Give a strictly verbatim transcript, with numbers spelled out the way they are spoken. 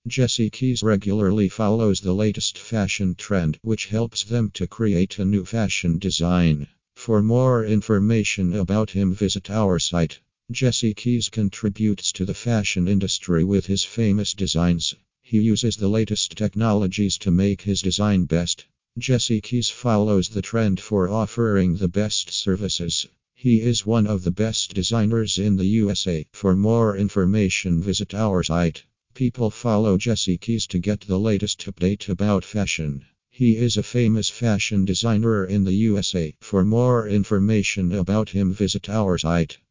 Jesse Keys regularly follows the latest fashion trend, which helps them to create a new fashion design. For more information about him, visit our site. Jesse Keys contributes to the fashion industry with his famous designs. He uses the latest technologies to make his design best. Jesse Keys follows the trend for offering the best services. He is one of the best designers in the U S A. For more information, visit our site. People follow Jesse Keys to get the latest update about fashion. He is a famous fashion designer in the U S A. For more information about him, visit our site.